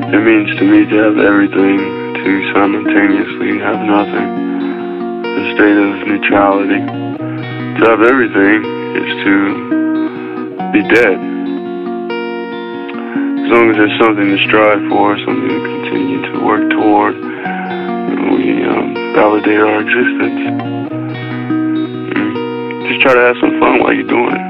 It means to me to have everything, to simultaneously have nothing. A state of neutrality. To have everything is to be dead. As long as there's something to strive for, something to continue to work toward, we validate our existence. Just try to have some fun while you're doing it.